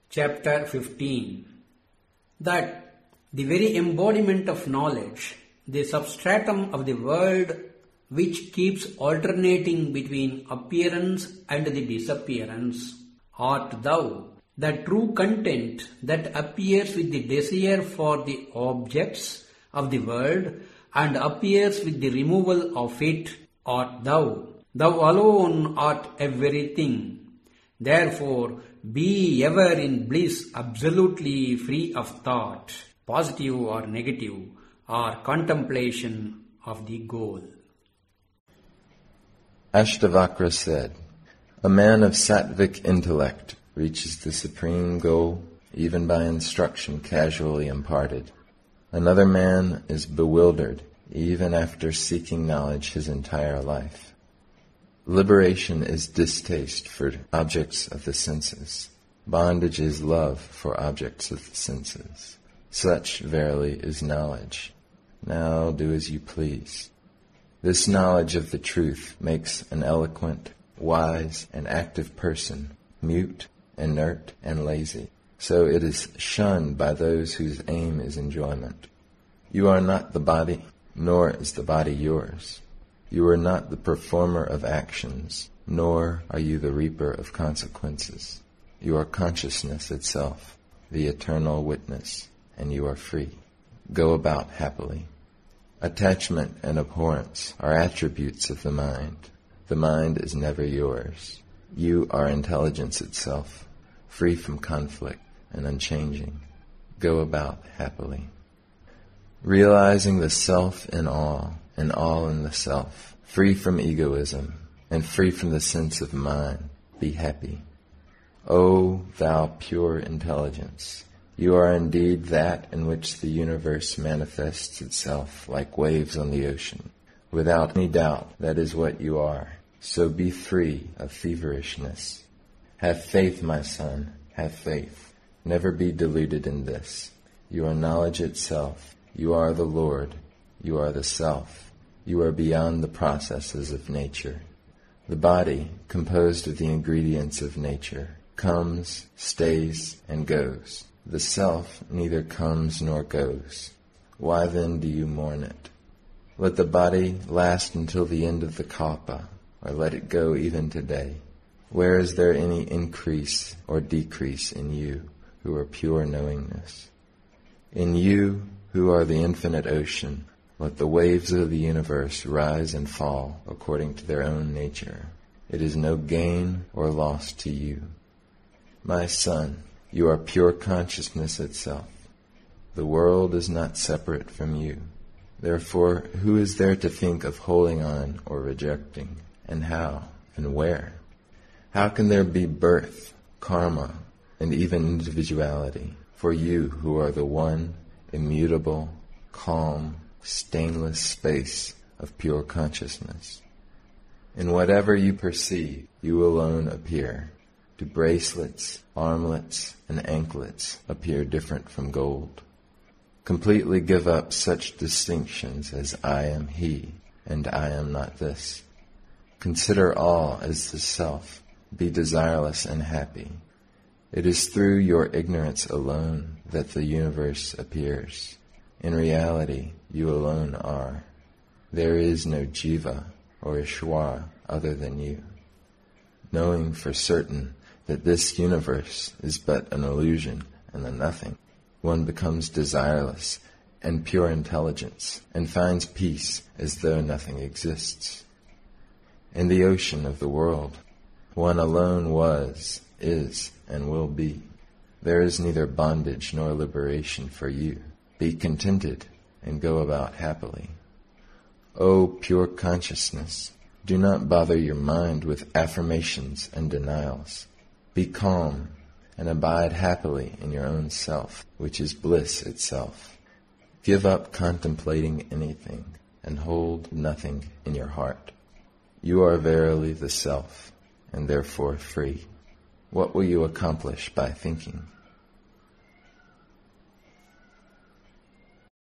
Chapter 15. That the very embodiment of knowledge, the substratum of the world which keeps alternating between appearance and the disappearance, art thou, the true content that appears with the desire for the objects of the world and appears with the removal of it, art thou. Thou alone art everything. Therefore, be ever in bliss, absolutely free of thought, positive or negative, or contemplation of the goal. Ashtavakra said, "A man of sattvic intellect reaches the supreme goal even by instruction casually imparted. Another man is bewildered even after seeking knowledge his entire life. Liberation is distaste for objects of the senses. Bondage is love for objects of the senses. Such, verily, is knowledge. Now do as you please." This knowledge of the truth makes an eloquent, wise, and active person mute, inert, and lazy. So it is shunned by those whose aim is enjoyment. You are not the body, nor is the body yours. You are not the performer of actions, nor are you the reaper of consequences. You are consciousness itself, the eternal witness, and you are free. Go about happily. Attachment and abhorrence are attributes of the mind. The mind is never yours. You are intelligence itself, free from conflict and unchanging. Go about happily. Realizing the self in all, and all in the self, free from egoism, and free from the sense of mine, be happy. O thou pure intelligence, you are indeed that in which the universe manifests itself like waves on the ocean. Without any doubt, that is what you are. So be free of feverishness. Have faith, my son, have faith. Never be deluded in this. You are knowledge itself. You are the Lord. You are the self. You are beyond the processes of nature. The body, composed of the ingredients of nature, comes, stays, and goes. The self neither comes nor goes. Why then do you mourn it? Let the body last until the end of the kalpa, or let it go even today. Where is there any increase or decrease in you, who are pure knowingness? In you, who are the infinite ocean, let the waves of the universe rise and fall according to their own nature. It is no gain or loss to you. My son, you are pure consciousness itself. The world is not separate from you. Therefore, who is there to think of holding on or rejecting, and how, and where? How can there be birth, karma, and even individuality for you who are the one, immutable, calm, stainless space of pure consciousness? In whatever you perceive, you alone appear. Do bracelets, armlets, and anklets appear different from gold? Completely give up such distinctions as I am he, and I am not this. Consider all as the self. Be desireless and happy. It is through your ignorance alone that the universe appears. In reality, you alone are. There is no jiva or Ishwara other than you. Knowing for certain that this universe is but an illusion and a nothing, one becomes desireless and pure intelligence and finds peace as though nothing exists. In the ocean of the world, one alone was, is, and will be. There is neither bondage nor liberation for you. Be contented and go about happily. O pure consciousness, do not bother your mind with affirmations and denials. Be calm and abide happily in your own self, which is bliss itself. Give up contemplating anything and hold nothing in your heart. You are verily the self, and therefore free. What will you accomplish by thinking?